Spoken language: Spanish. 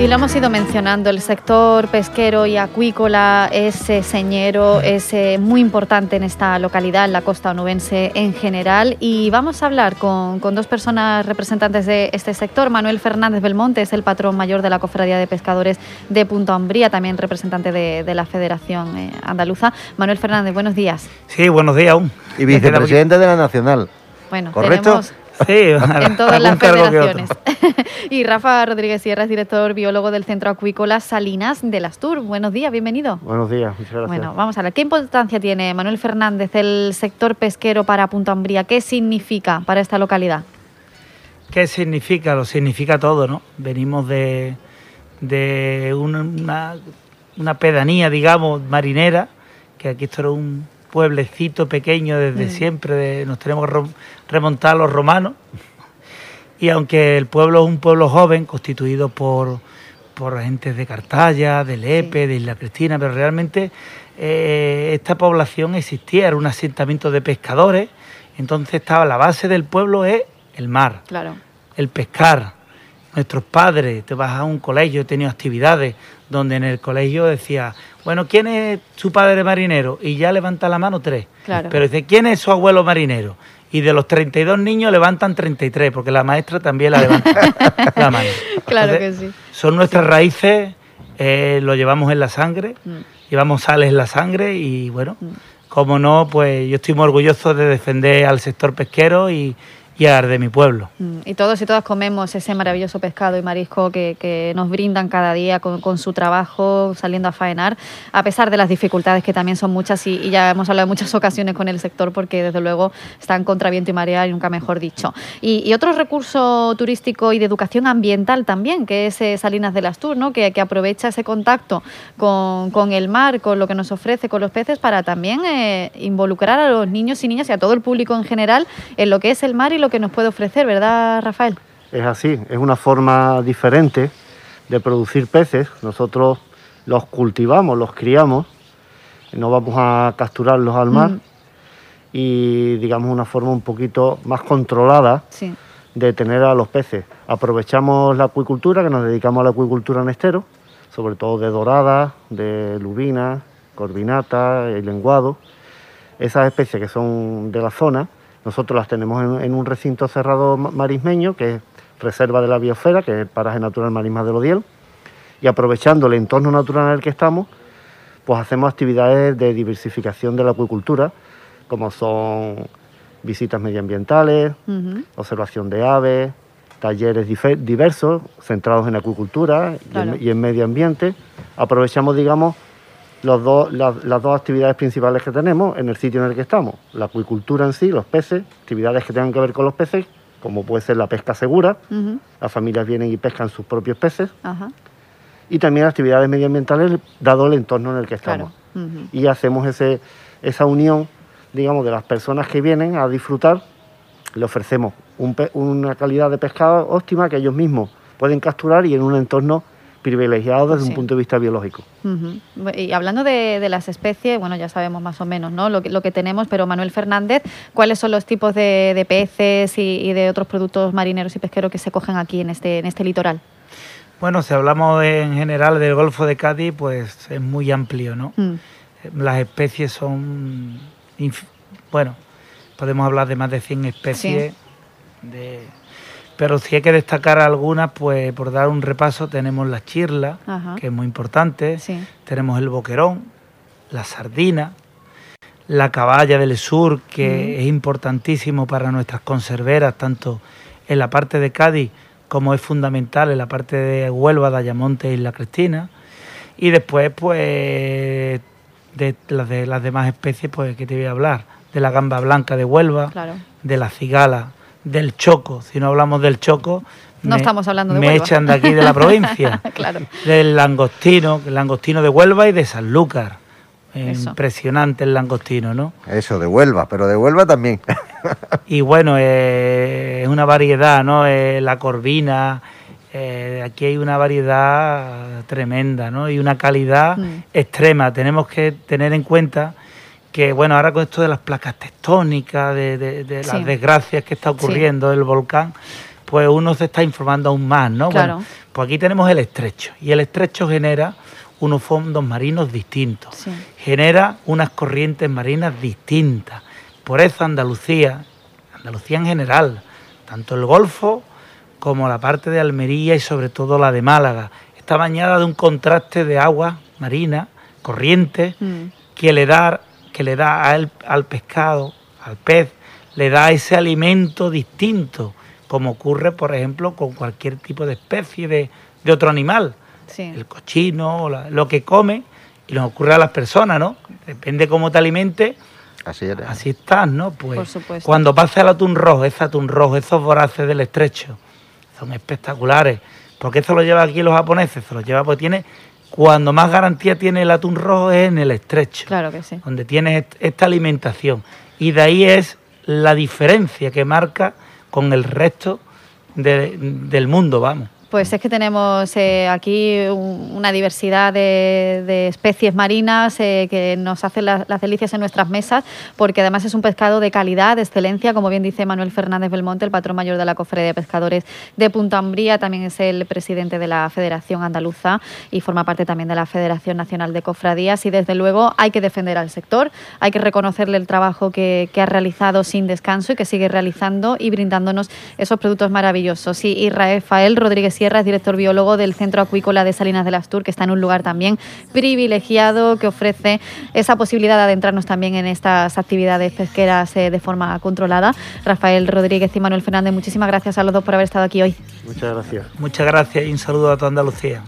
Y lo hemos ido mencionando, el sector pesquero y acuícola es señero, es muy importante en esta localidad, en la costa onubense en general. Y vamos a hablar con dos personas representantes de este sector. Manuel Fernández Belmonte es el patrón mayor de la Cofradía de Pescadores de Punta Umbría, también representante de la Federación Andaluza. Manuel Fernández, buenos días. Sí, buenos días aún. Y vicepresidente de la Nacional. Bueno, ¿correcto? Tenemos... Sí, en todas las federaciones. Y Rafa Rodríguez Sierra es director biólogo del Centro Acuícola Salinas de las Tours. Buenos días, bienvenido. Buenos días, muchas gracias. Bueno, vamos a ver, ¿qué importancia tiene, Manuel Fernández, el sector pesquero para Punta Umbría? ¿Qué significa para esta localidad? ¿Qué significa? Lo significa todo, ¿no? Venimos de una pedanía, digamos, marinera, que aquí esto era un pueblecito pequeño desde siempre, nos tenemos que remontar a los romanos, y aunque el pueblo es un pueblo joven, constituido por agentes de Cartaya, de Lepe, de Isla Cristina, pero realmente esta población existía, era un asentamiento de pescadores, entonces estaba la base del pueblo es el mar, claro, el pescar. Nuestros padres, te vas a un colegio, he tenido actividades donde en el colegio decía, bueno, ¿quién es su padre marinero? Y ya levanta la mano 3. Claro. Pero dice, ¿quién es su abuelo marinero? Y de los 32 niños levantan 33, porque la maestra también la levanta la mano. Claro. Entonces, que sí. Son nuestras raíces, lo llevamos en la sangre, llevamos sales en la sangre y bueno, como no, pues yo estoy muy orgulloso de defender al sector pesquero y al de mi pueblo. Y todos y todas comemos ese maravilloso pescado y marisco que nos brindan cada día con su trabajo, saliendo a faenar, a pesar de las dificultades que también son muchas y ya hemos hablado en muchas ocasiones con el sector porque desde luego están contra viento y marea y nunca mejor dicho. Y otro recurso turístico y de educación ambiental también, que es Salinas de las Tours, ¿no? que aprovecha ese contacto con el mar, con lo que nos ofrece, con los peces, para también involucrar a los niños y niñas y a todo el público en general en lo que es el mar y lo que nos puede ofrecer, ¿verdad, Rafael? Es así, es una forma diferente de producir peces. Nosotros los cultivamos, los criamos, no vamos a capturarlos al mar y digamos una forma un poquito más controlada de tener a los peces. Aprovechamos la acuicultura, que nos dedicamos a la acuicultura en estero, sobre todo de dorada, de lubina, corvinata, el lenguado. Esas especies que son de la zona, nosotros las tenemos en un recinto cerrado marismeño, que es reserva de la biosfera, que es el paraje natural Marismas del Odiel, y aprovechando el entorno natural en el que estamos, pues hacemos actividades de diversificación de la acuicultura, como son visitas medioambientales, observación de aves, talleres diversos centrados en acuicultura y en medio ambiente. Aprovechamos, digamos, las dos actividades principales que tenemos en el sitio en el que estamos. La acuicultura en sí, los peces, actividades que tengan que ver con los peces, como puede ser la pesca segura, las familias vienen y pescan sus propios peces, y también actividades medioambientales dado el entorno en el que estamos. Y hacemos esa unión, digamos, de las personas que vienen a disfrutar, le ofrecemos una calidad de pescado óptima que ellos mismos pueden capturar y en un entorno privilegiado desde un punto de vista biológico. Y hablando de las especies, bueno, ya sabemos más o menos, ¿no? lo que tenemos, pero Manuel Fernández, ¿cuáles son los tipos de peces y de otros productos marineros y pesqueros que se cogen aquí en este litoral? Bueno, si hablamos en general del Golfo de Cádiz, pues es muy amplio, ¿no? Las especies son, bueno, podemos hablar de más de 100 especies, pero si hay que destacar algunas, pues por dar un repaso, tenemos la chirla, que es muy importante, tenemos el boquerón, la sardina, la caballa del sur, que es importantísimo para nuestras conserveras, tanto en la parte de Cádiz como es fundamental en la parte de Huelva, de Ayamonte y Isla Cristina, y después, pues, de las demás especies, pues, que te voy a hablar, de la gamba blanca de Huelva, de la cigala, del choco. Si no hablamos del choco, no estamos hablando de me Huelva. echan de aquí de la provincia. Claro. Del langostino, el langostino de Huelva y de Sanlúcar. Impresionante el langostino, ¿no? Eso, de Huelva, pero de Huelva también. Y bueno, es una variedad, ¿no? La corvina, aquí hay una variedad tremenda, ¿no? Y una calidad extrema. Tenemos que tener en cuenta que, bueno, ahora con esto de las placas tectónicas, de las desgracias que está ocurriendo del volcán, pues uno se está informando aún más, ¿no? Claro. Bueno, pues aquí tenemos el estrecho, y el estrecho genera unos fondos marinos distintos, Sí. genera unas corrientes marinas distintas. Por eso Andalucía en general, tanto el Golfo como la parte de Almería y sobre todo la de Málaga, está bañada de un contraste de agua marina, corriente, que le da al pescado, al pez, le da ese alimento distinto, como ocurre, por ejemplo, con cualquier tipo de especie de otro animal. Sí. El cochino, lo que come, y nos ocurre a las personas, ¿no? Depende cómo te alimentes, así estás, ¿no? Pues Por supuesto. cuando pasa el atún rojo, esos voraces del estrecho, son espectaculares. ¿Por qué eso lo lleva aquí los japoneses? Se los lleva porque cuando más garantía tiene el atún rojo es en el estrecho. Claro que sí. Donde tienes esta alimentación. Y de ahí es la diferencia que marca con el resto del mundo, vamos. Pues es que tenemos aquí una diversidad de especies marinas que nos hacen las delicias en nuestras mesas, porque además es un pescado de calidad, de excelencia, como bien dice Manuel Fernández Belmonte, el patrón mayor de la Cofradía de Pescadores de Punta Umbría, también es el presidente de la Federación Andaluza y forma parte también de la Federación Nacional de Cofradías, y desde luego hay que defender al sector, hay que reconocerle el trabajo que ha realizado sin descanso y que sigue realizando y brindándonos esos productos maravillosos. Y Rafael Rodríguez Sierra es director biólogo del Centro Acuícola de Salinas del Astur, que está en un lugar también privilegiado, que ofrece esa posibilidad de adentrarnos también en estas actividades pesqueras de forma controlada. Rafael Rodríguez y Manuel Fernández, muchísimas gracias a los dos por haber estado aquí hoy. Muchas gracias. Muchas gracias y un saludo a toda Andalucía.